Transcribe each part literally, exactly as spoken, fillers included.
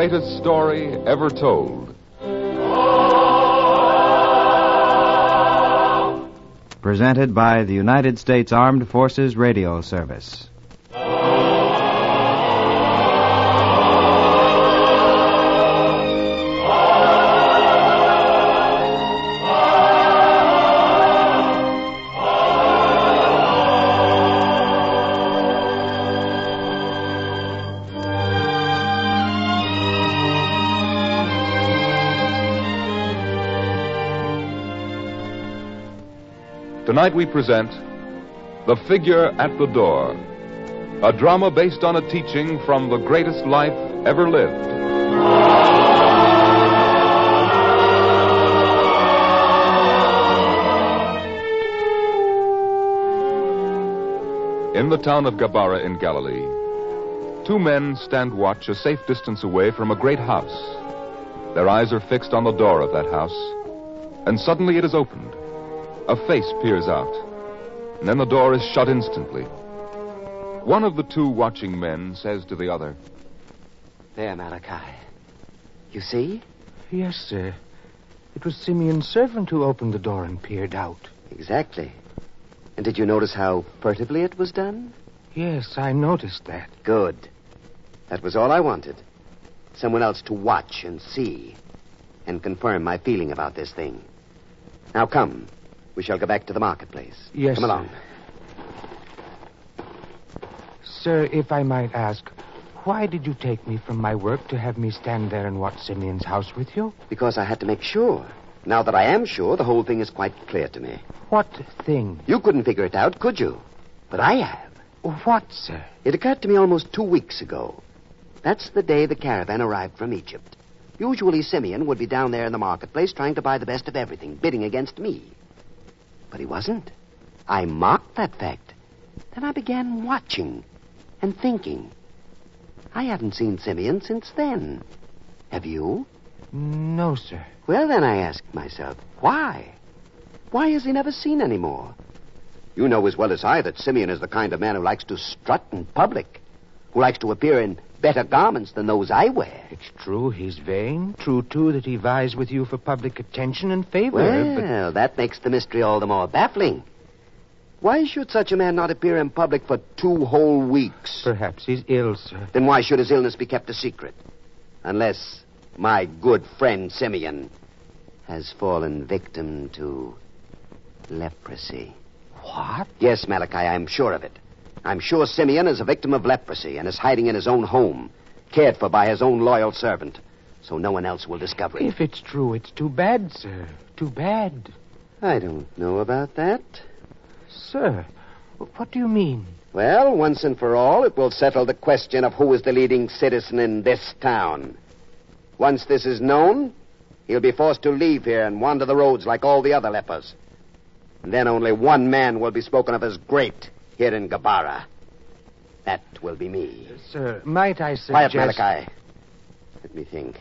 greatest story ever told. Presented by the United States Armed Forces Radio Service. Tonight we present The Figure at the Door, a drama based on a teaching from the greatest life ever lived. In the town of Gabara in Galilee, two men stand watch a safe distance away from a great house. Their eyes are fixed on the door of that house, and suddenly it is opened. A face peers out, and then the door is shut instantly. One of the two watching men says to the other, "There, Malachi. You see?" "Yes, sir. It was Simeon's servant who opened the door and peered out." "Exactly. And did you notice how furtively it was done?" "Yes, I noticed that." "Good. That was all I wanted. Someone else to watch and see and confirm my feeling about this thing. Now come. We shall go back to the marketplace. Yes, Come along. Sir, if I might ask, why did you take me from my work to have me stand there and watch Simeon's house with you? Because I had to make sure. Now that I am sure, the whole thing is quite clear to me. What thing? You couldn't figure it out, could you? But I have. What, sir? It occurred to me almost two weeks ago. That's the day the caravan arrived from Egypt. Usually Simeon would be down there in the marketplace trying to buy the best of everything, bidding against me. But he wasn't. I marked that fact. Then I began watching and thinking. I haven't seen Simeon since then. Have you? No, sir. Well, then I asked myself, why? Why is he never seen anymore? You know as well as I that Simeon is the kind of man who likes to strut in public, who likes to appear in better garments than those I wear. It's true he's vain. True, too, that he vies with you for public attention and favor. Well, but... that makes the mystery all the more baffling. Why should such a man not appear in public for two whole weeks? Perhaps he's ill, sir. Then why should his illness be kept a secret? Unless my good friend Simeon has fallen victim to leprosy. What? Yes, Malachi, I'm sure of it. I'm sure Simeon is a victim of leprosy and is hiding in his own home, cared for by his own loyal servant, so no one else will discover it. If it's true, it's too bad, sir. Too bad. I don't know about that. Sir, what do you mean? Well, once and for all, it will settle the question of who is the leading citizen in this town. Once this is known, he'll be forced to leave here and wander the roads like all the other lepers. And then only one man will be spoken of as great here in Gabara. That will be me. Sir, might I suggest... Quiet, Malachi. Let me think.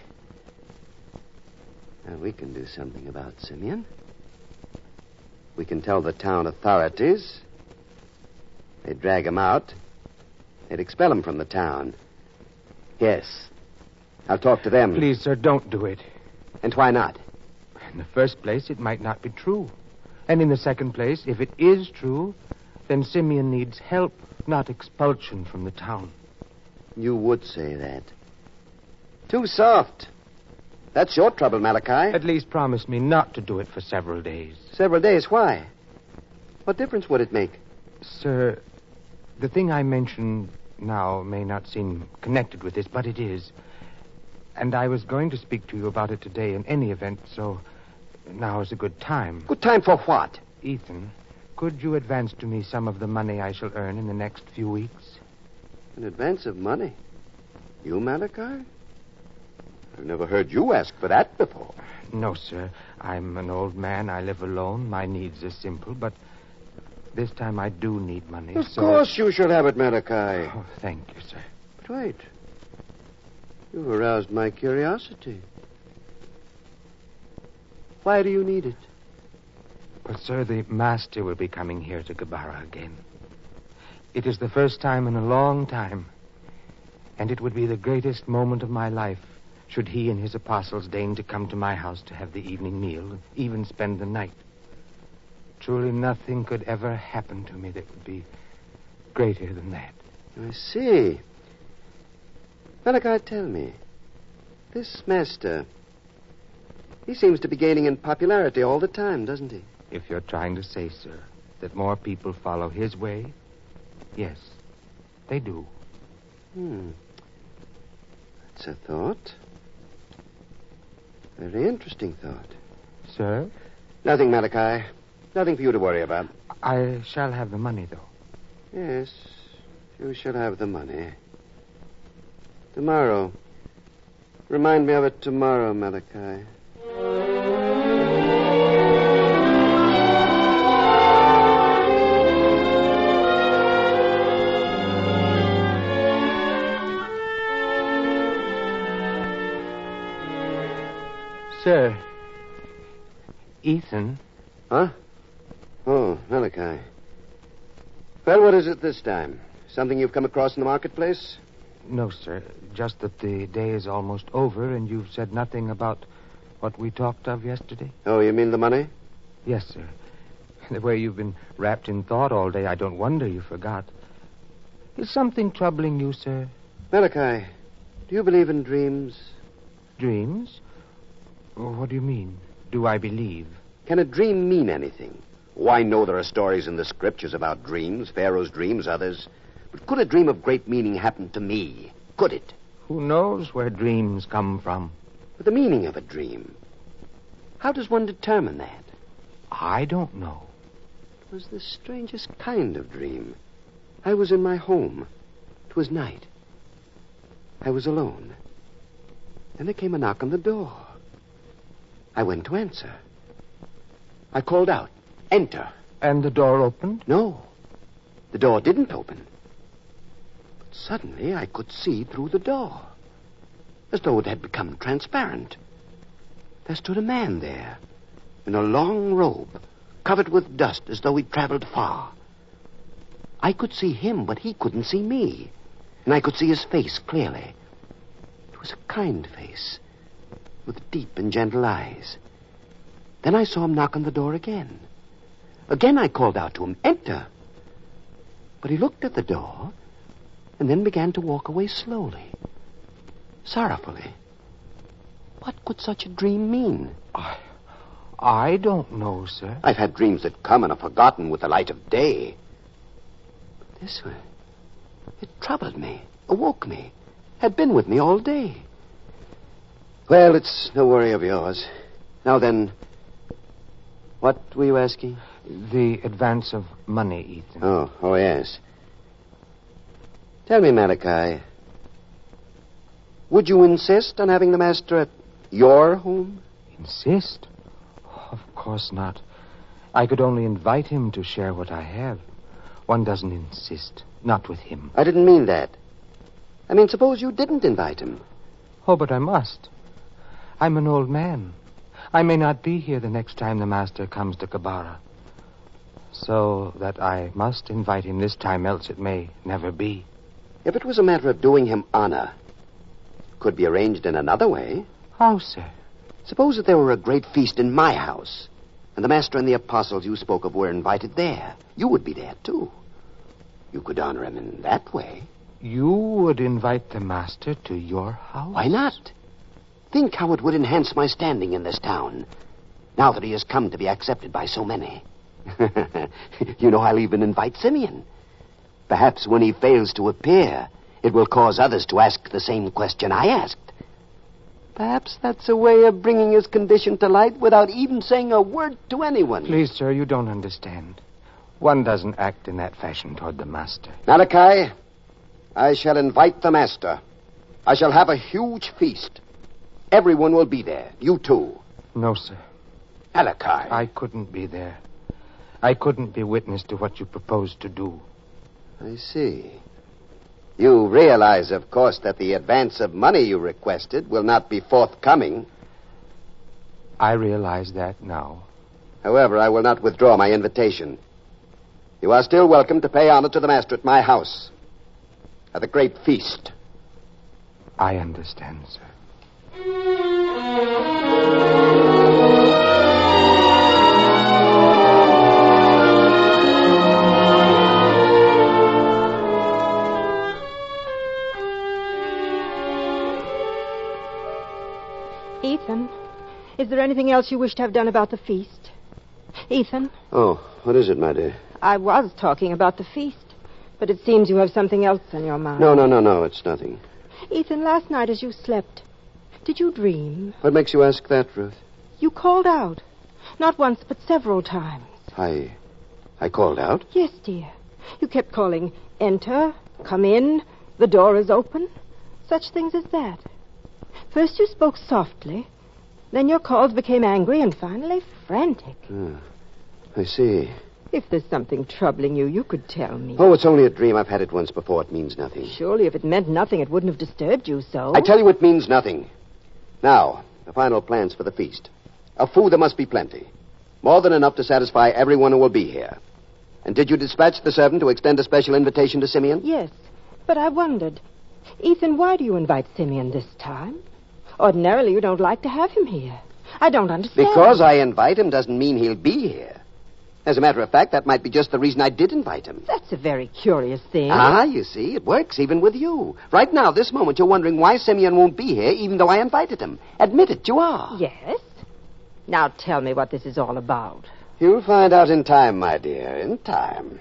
Now, we can do something about Simeon. We can tell the town authorities. They'd drag him out. They'd expel him from the town. Yes. I'll talk to them. Please, sir, don't do it. And why not? In the first place, it might not be true. And in the second place, if it is true, then Simeon needs help, not expulsion from the town. You would say that. Too soft. That's your trouble, Malachi. At least promise me not to do it for several days. Several days? Why? What difference would it make? Sir, the thing I mention now may not seem connected with this, but it is. And I was going to speak to you about it today in any event, so now is a good time. Good time for what? Ethan, could you advance to me some of the money I shall earn in the next few weeks? An advance of money? You, Malachi? I've never heard you ask for that before. No, sir. I'm an old man. I live alone. My needs are simple, but this time I do need money. Of so... course you shall have it, Malachi. Oh, thank you, sir. But wait. You've aroused my curiosity. Why do you need it? Well, sir, the master will be coming here to Gabara again. It is the first time in a long time, and it would be the greatest moment of my life should he and his apostles deign to come to my house to have the evening meal, even spend the night. Truly nothing could ever happen to me that would be greater than that. I see. Malachi, tell me, this master, he seems to be gaining in popularity all the time, doesn't he? If you're trying to say, sir, that more people follow his way, yes, they do. Hmm. That's a thought. Very interesting thought. Sir? Nothing, Malachi. Nothing for you to worry about. I shall have the money, though. Yes, you shall have the money. Tomorrow. Remind me of it tomorrow, Malachi. Sir. Ethan. Huh? Oh, Malachi. Well, what is it this time? Something you've come across in the marketplace? No, sir. Just that the day is almost over, and you've said nothing about what we talked of yesterday. Oh, you mean the money? Yes, sir. The way you've been wrapped in thought all day, I don't wonder you forgot. Is something troubling you, sir? Malachi, do you believe in dreams? Dreams? Oh, what do you mean? Do I believe? Can a dream mean anything? Oh, I know there are stories in the scriptures about dreams, Pharaoh's dreams, others. But could a dream of great meaning happen to me? Could it? Who knows where dreams come from? But the meaning of a dream. How does one determine that? I don't know. It was the strangest kind of dream. I was in my home. It was night. I was alone. Then there came a knock on the door. I went to answer. I called out, "Enter." And the door opened? No. The door didn't open. But suddenly I could see through the door, as though it had become transparent. There stood a man there, in a long robe, covered with dust as though he'd traveled far. I could see him, but he couldn't see me. And I could see his face clearly. It was a kind face, with deep and gentle eyes. Then I saw him knock on the door again. Again I called out to him, "Enter." But he looked at the door and then began to walk away slowly, sorrowfully. What could such a dream mean? I, I don't know, sir. I've had dreams that come and are forgotten with the light of day. But this one, it troubled me, awoke me, had been with me all day. Well, it's no worry of yours. Now then, what were you asking? The advance of money, Ethan. Oh, oh, yes. Tell me, Malachi, would you insist on having the master at your home? Insist? Of course not. I could only invite him to share what I have. One doesn't insist, not with him. I didn't mean that. I mean, suppose you didn't invite him. Oh, but I must. I'm an old man. I may not be here the next time the master comes to Kabara. So that I must invite him this time, else it may never be. If it was a matter of doing him honor, it could be arranged in another way. How, sir? Suppose that there were a great feast in my house, and the master and the apostles you spoke of were invited there. You would be there, too. You could honor him in that way. You would invite the master to your house? Why not? Think how it would enhance my standing in this town, now that he has come to be accepted by so many. You know, I'll even invite Simeon. Perhaps when he fails to appear, it will cause others to ask the same question I asked. Perhaps that's a way of bringing his condition to light without even saying a word to anyone. Please, sir, you don't understand. One doesn't act in that fashion toward the master. Malachi, I shall invite the master. I shall have a huge feast. Everyone will be there. You too. No, sir. Malachi. I couldn't be there. I couldn't be witness to what you proposed to do. I see. You realize, of course, that the advance of money you requested will not be forthcoming. I realize that now. However, I will not withdraw my invitation. You are still welcome to pay honor to the master at my house, at the great feast. I understand, sir. anything else you wish to have done about the feast? Ethan? Oh, what is it, my dear? I was talking about the feast, but it seems you have something else on your mind. No, no, no, no, it's nothing. Ethan, last night as you slept, did you dream? What makes you ask that, Ruth? You called out. Not once, but several times. I... I called out? Yes, dear. You kept calling, enter, come in, the door is open. Such things as that. First you spoke softly, then your calls became angry, and finally frantic. Ah, I see. If there's something troubling you, you could tell me. Oh, it's only a dream. I've had it once before. It means nothing. Surely if it meant nothing, it wouldn't have disturbed you so. I tell you it means nothing. Now, the final plans for the feast. Of food there must be plenty. More than enough to satisfy everyone who will be here. And did you dispatch the servant to extend a special invitation to Simeon? Yes, but I wondered. Ethan, why do you invite Simeon this time? Ordinarily, you don't like to have him here. I don't understand. Because I invite him doesn't mean he'll be here. As a matter of fact, that might be just the reason I did invite him. That's a very curious thing. Ah, you see, it works even with you. Right now, this moment, you're wondering why Simeon won't be here, even though I invited him. Admit it, you are. Yes? Now tell me what this is all about. You'll find out in time, my dear, in time.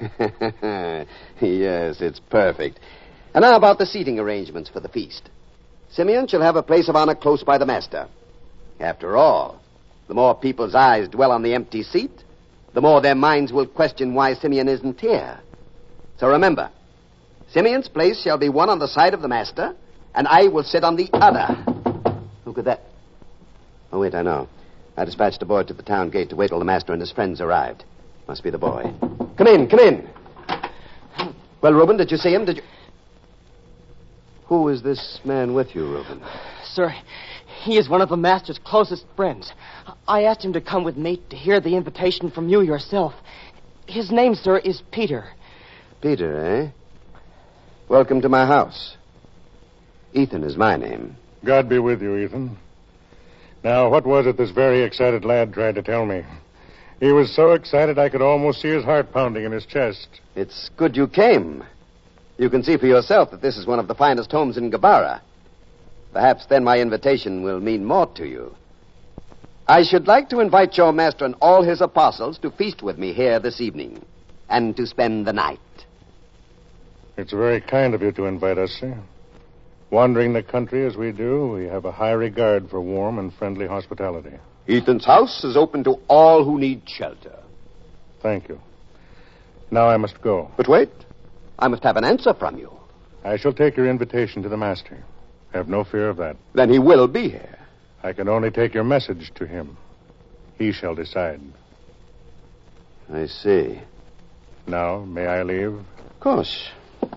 Yes, it's perfect. And now about the seating arrangements for the feast. Simeon shall have a place of honor close by the master. After all, the more people's eyes dwell on the empty seat, the more their minds will question why Simeon isn't here. So remember, Simeon's place shall be one on the side of the master, and I will sit on the other. Who could that... Oh, wait, I know. I dispatched a boy to the town gate to wait till the master and his friends arrived. Must be the boy. Come in, come in. Well, Reuben, did you see him? Did you... Who is this man with you, Reuben? Sir, he is one of the master's closest friends. I asked him to come with me to hear the invitation from you yourself. His name, sir, is Peter. Peter, eh? Welcome to my house. Ethan is my name. God be with you, Ethan. Now, what was it this very excited lad tried to tell me? He was so excited I could almost see his heart pounding in his chest. It's good you came. You can see for yourself that this is one of the finest homes in Gabara. Perhaps then my invitation will mean more to you. I should like to invite your master and all his apostles to feast with me here this evening, and to spend the night. It's very kind of you to invite us, sir. Wandering the country as we do, we have a high regard for warm and friendly hospitality. Ethan's house is open to all who need shelter. Thank you. Now I must go. But wait. I must have an answer from you. I shall take your invitation to the master. Have no fear of that. Then he will be here. I can only take your message to him. He shall decide. I see. Now, may I leave? Of course.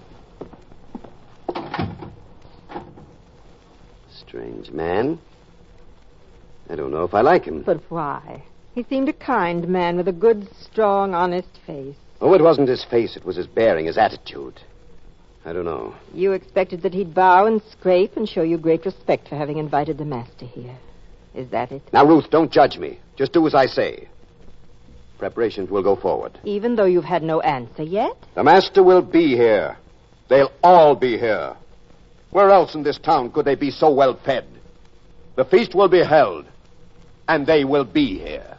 Strange man. I don't know if I like him. But why? He seemed a kind man with a good, strong, honest face. Oh, it wasn't his face. It was his bearing, his attitude. I don't know. You expected that he'd bow and scrape and show you great respect for having invited the master here. Is that it? Now, Ruth, don't judge me. Just do as I say. Preparations will go forward. Even though you've had no answer yet? The master will be here. They'll all be here. Where else in this town could they be so well fed? The feast will be held, and they will be here.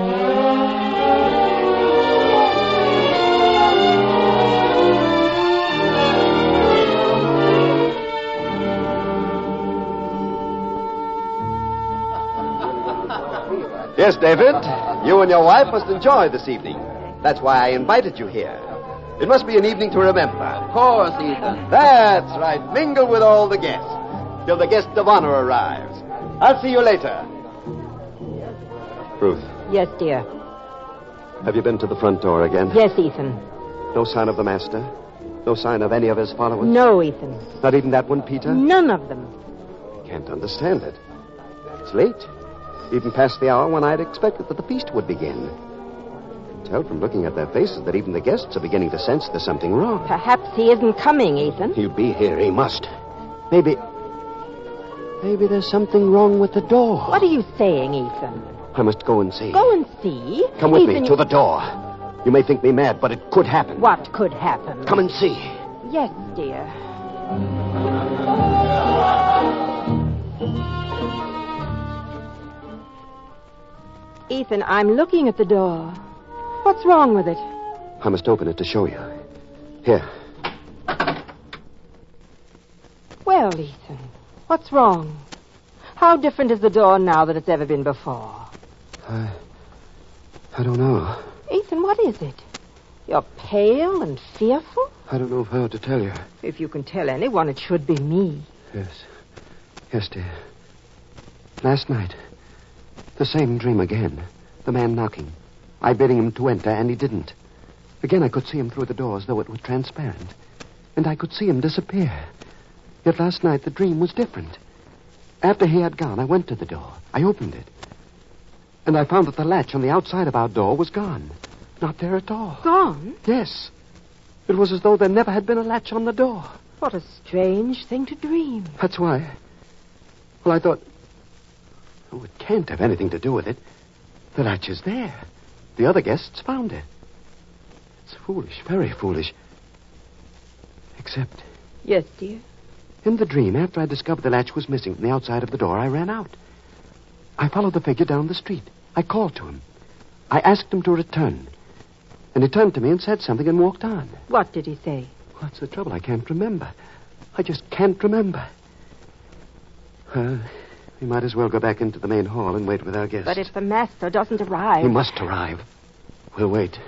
Yes, David, you and your wife must enjoy this evening. That's why I invited you here. It must be an evening to remember. Of course, Ethan. That's right. Mingle with all the guests till the guest of honor arrives. I'll see you later. Ruth, Yes, dear. have you been to the front door again? Yes, Ethan. No sign of the master? No sign of any of his followers? No, Ethan. Not even that one, Peter? None of them. Can't understand it. It's late. Even past the hour when I'd expected that the feast would begin. I can tell from looking at their faces that even the guests are beginning to sense there's something wrong. Perhaps he isn't coming, Ethan. He'll be here. He must. Maybe... Maybe there's something wrong with the door. What are you saying, Ethan? I must go and see. Go and see. Come with Ethan, me to the door. You may think me mad, but it could happen. What could happen? Come and see. Yes, dear. Ethan, I'm looking at the door. What's wrong with it? I must open it to show you. Here. Well, Ethan, what's wrong? How different is the door now than it's ever been before? I... I don't know. Ethan, what is it? You're pale and fearful? I don't know if I ought to tell you. If you can tell anyone, it should be me. Yes. Yes, dear. Last night, the same dream again. The man knocking. I bidding him to enter, and he didn't. Again, I could see him through the door as though it were transparent. And I could see him disappear. Yet last night, the dream was different. After he had gone, I went to the door. I opened it. And I found that the latch on the outside of our door was gone. Not there at all. Gone? Yes. It was as though there never had been a latch on the door. What a strange thing to dream. That's why. Well, I thought... Oh, it can't have anything to do with it. The latch is there. The other guests found it. It's foolish, very foolish. Except... Yes, dear? In the dream, after I discovered the latch was missing from the outside of the door, I ran out. I followed the figure down the street. I called to him. I asked him to return. And he turned to me and said something and walked on. What did he say? What's the trouble? I can't remember. I just can't remember. Well, we might as well go back into the main hall and wait with our guests. But if the master doesn't arrive... He must arrive. We'll wait.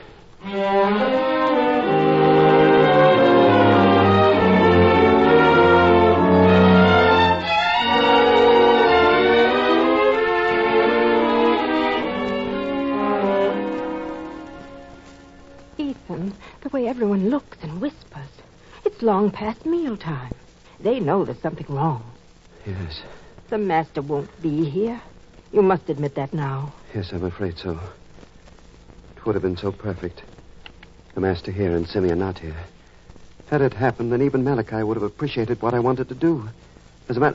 Ethan, the way everyone looks and whispers. It's long past mealtime. They know there's something wrong. Yes. The master won't be here. You must admit that now. Yes, I'm afraid so. It would have been so perfect. The master here and Simeon not here. Had it happened, then even Malachi would have appreciated what I wanted to do. As a matter...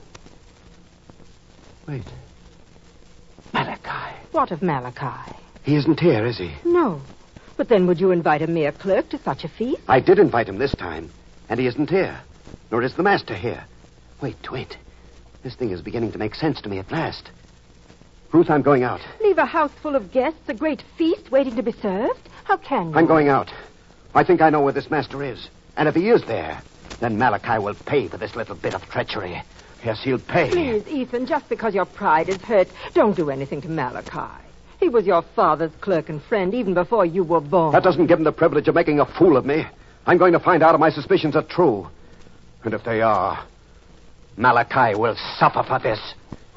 Wait. Malachi. What of Malachi? He isn't here, is he? No. But then would you invite a mere clerk to such a feast? I did invite him this time, and he isn't here. Nor is the master here. Wait, wait. This thing is beginning to make sense to me at last. Ruth, I'm going out. Leave a house full of guests, a great feast waiting to be served? How can you? I'm going out. I think I know where this master is. And if he is there, then Malachi will pay for this little bit of treachery. Yes, he'll pay. Please, Ethan, just because your pride is hurt, don't do anything to Malachi. He was your father's clerk and friend even before you were born. That doesn't give him the privilege of making a fool of me. I'm going to find out if my suspicions are true. And if they are, Malachi will suffer for this.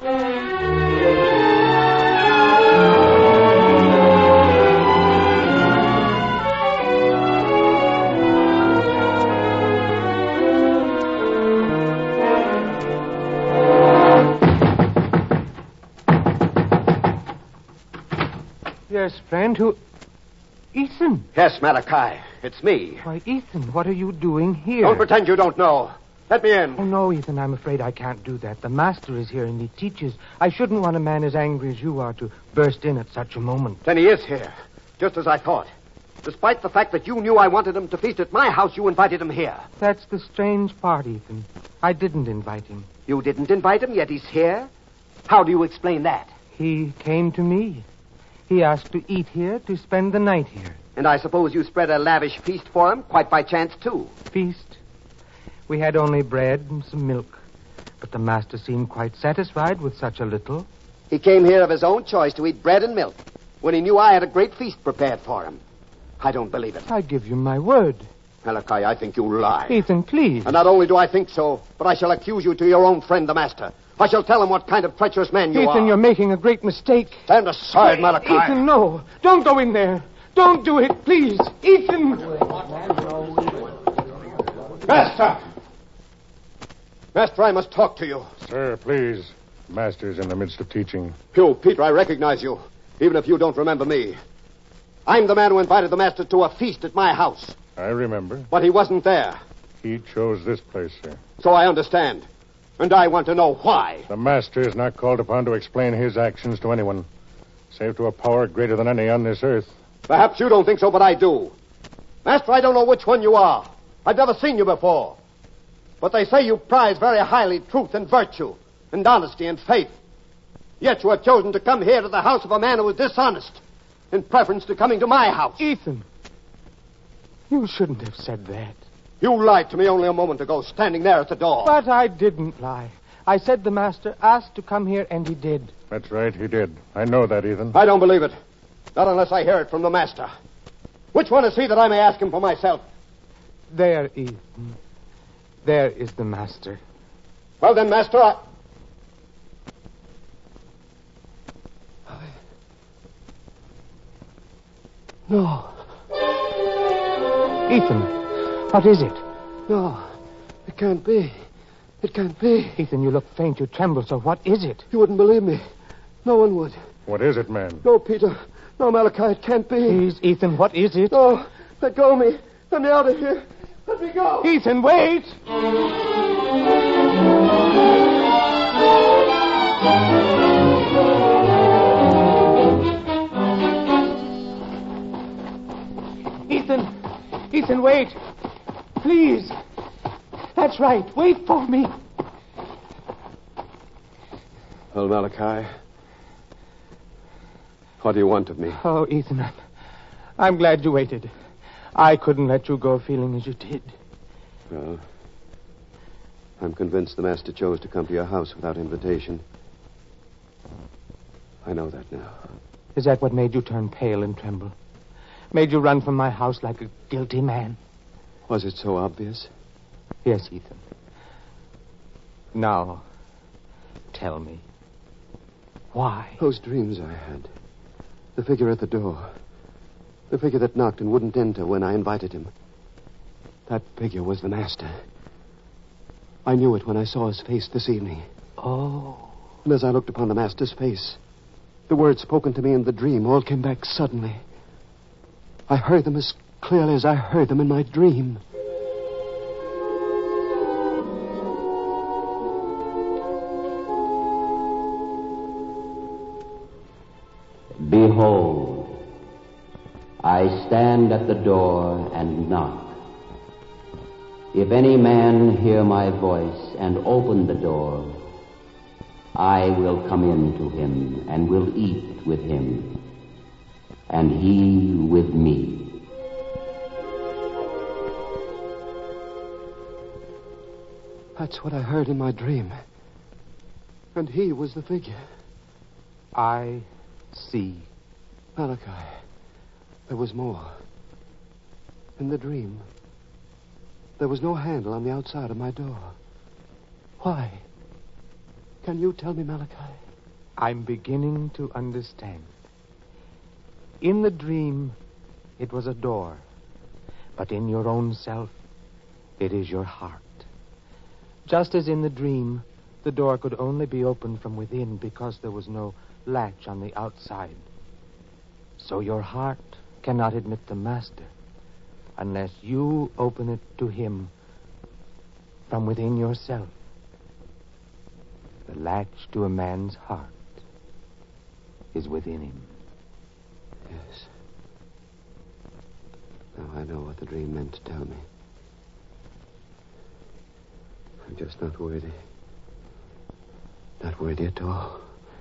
Yes, friend, who... Ethan. Yes, Malachi. It's me. Why, Ethan, what are you doing here? Don't pretend you don't know. Let me in. Oh, no, Ethan, I'm afraid I can't do that. The master is here and he teaches. I shouldn't want a man as angry as you are to burst in at such a moment. Then he is here, just as I thought. Despite the fact that you knew I wanted him to feast at my house, you invited him here. That's the strange part, Ethan. I didn't invite him. You didn't invite him, yet he's here? How do you explain that? He came to me. He asked to eat here, to spend the night here. And I suppose you spread a lavish feast for him, quite by chance, too. Feast? We had only bread and some milk. But the master seemed quite satisfied with such a little. He came here of his own choice to eat bread and milk, when he knew I had a great feast prepared for him. I don't believe it. I give you my word. Malachi, I think you lie. Ethan, please. And not only do I think so, but I shall accuse you to your own friend, the master. I shall tell him what kind of treacherous man you Ethan, are. Ethan, you're making a great mistake. Stand aside, Malachi. Ethan, no. Don't go in there. Don't do it, please. Ethan. Master! Master, I must talk to you. Sir, please. Master's in the midst of teaching. You, Peter, I recognize you, even if you don't remember me. I'm the man who invited the master to a feast at my house. I remember. But he wasn't there. He chose this place, sir. So I understand. And I want to know why. The master is not called upon to explain his actions to anyone, save to a power greater than any on this earth. Perhaps you don't think so, but I do. Master, I don't know which one you are. I've never seen you before. But they say you prize very highly truth and virtue, and honesty and faith. Yet you have chosen to come here to the house of a man who is dishonest, in preference to coming to my house. Ethan, you shouldn't have said that. You lied to me only a moment ago, standing there at the door. But I didn't lie. I said the master asked to come here, and he did. That's right, he did. I know that, Ethan. I don't believe it. Not unless I hear it from the master. Which one is he that I may ask him for myself? There, Ethan. There is the master. Well, then, master, I... I... No. Ethan, what is it? No, it can't be. It can't be. Ethan, you look faint. You tremble. So what is it? You wouldn't believe me. No one would. What is it, man? No, Peter. No, Malachi, it can't be. Please, Ethan, what is it? No, let go of me. Let me out of here. Let me go. Ethan, wait! Ethan! Ethan, wait! Please! That's right. Wait for me. Well, Malachi, what do you want of me? Oh, Ethan, I'm, I'm glad you waited. I couldn't let you go feeling as you did. Well, I'm convinced the master chose to come to your house without invitation. I know that now. Is that what made you turn pale and tremble? Made you run from my house like a guilty man? Was it so obvious? Yes, Ethan. Now, tell me. Why? Those dreams I had. The figure at the door. The figure that knocked and wouldn't enter when I invited him. That figure was the master. I knew it when I saw his face this evening. Oh. And as I looked upon the master's face, the words spoken to me in the dream all came back suddenly. I heard them as clearly as I heard them in my dream. Behold, I stand at the door and knock. If any man hear my voice and open the door, I will come in to him and will eat with him, and he with me. That's what I heard in my dream. And he was the figure. I see. Malachi, there was more. In the dream, there was no handle on the outside of my door. Why? Can you tell me, Malachi? I'm beginning to understand. In the dream, it was a door. But in your own self, it is your heart. Just as in the dream, the door could only be opened from within because there was no latch on the outside. So your heart cannot admit the master unless you open it to him from within yourself. The latch to a man's heart is within him. Yes. Now I know what the dream meant to tell me. I'm just not worthy. Not worthy at all.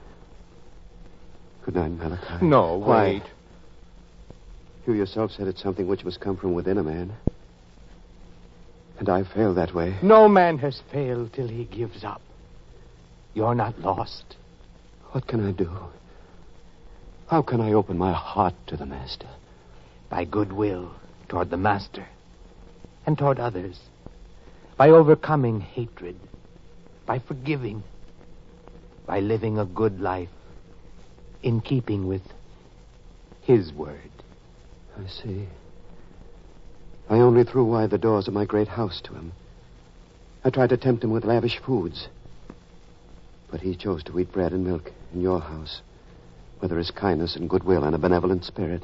Good night, Malachi. No, Why? wait. You yourself said it's something which must come from within a man. And I failed that way. No man has failed till he gives up. You're not lost. What can I do? How can I open my heart to the master? By goodwill toward the master and toward others. By overcoming hatred. By forgiving. By living a good life in keeping with his word. I see. I only threw wide the doors of my great house to him. I tried to tempt him with lavish foods. But he chose to eat bread and milk in your house, where there is kindness and goodwill and a benevolent spirit.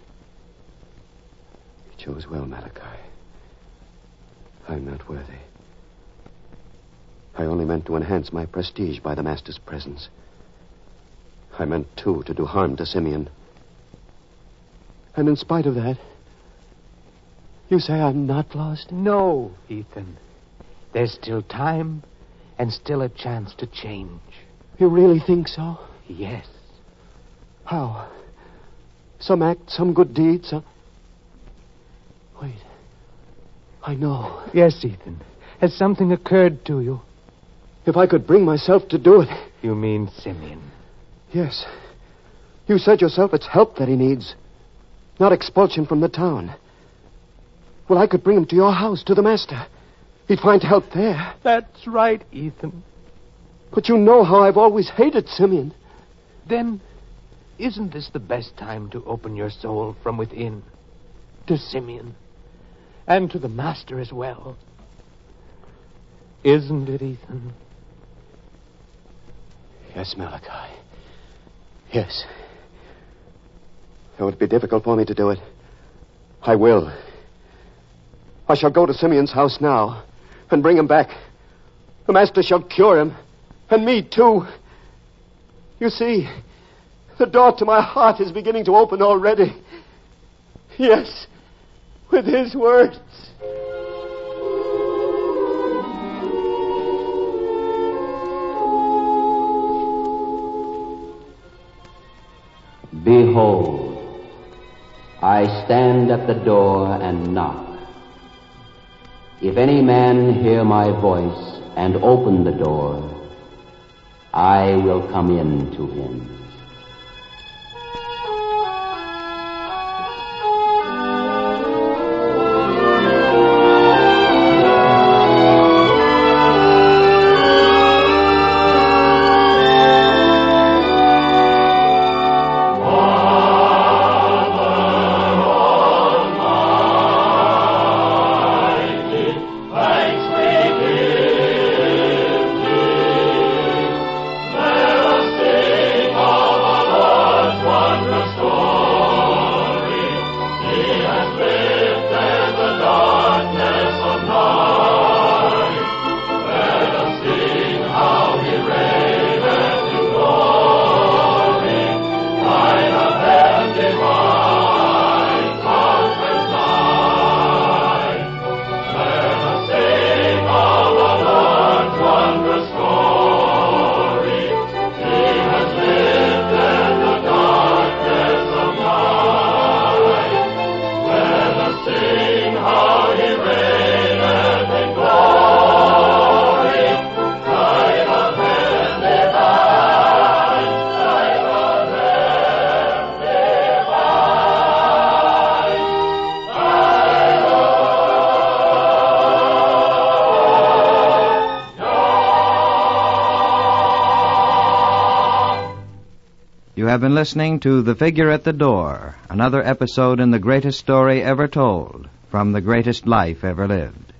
He chose well, Malachi. I'm not worthy. I only meant to enhance my prestige by the master's presence. I meant, too, to do harm to Simeon. And in spite of that, you say I'm not lost? No, Ethan. There's still time and still a chance to change. You really think so? Yes. How? Some act, some good deed, some... Wait. I know. Yes, Ethan. Has something occurred to you? If I could bring myself to do it. You mean Simeon? Yes. You said yourself it's help that he needs, not expulsion from the town. Well, I could bring him to your house, to the master. He'd find help there. That's right, Ethan. But you know how I've always hated Simeon. Then, isn't this the best time to open your soul from within to Simeon and to the master as well? Isn't it, Ethan? Yes, Malachi. Yes. Though it'd be difficult for me to do it, I will. I shall go to Simeon's house now and bring him back. The master shall cure him, and me too. You see, the door to my heart is beginning to open already. Yes, with his words. Behold, I stand at the door and knock. If any man hear my voice and open the door, I will come in to him. You have been listening to The Figure at the Door, another episode in the greatest story ever told, from the greatest life ever lived.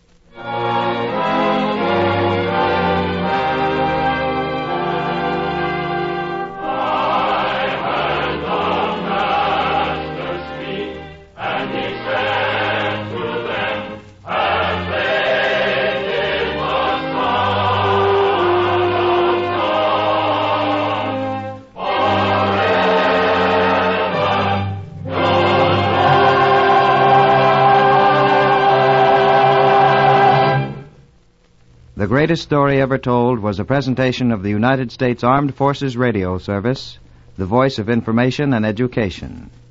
The Greatest Story Ever Told was a presentation of the United States Armed Forces Radio Service, the voice of information and education.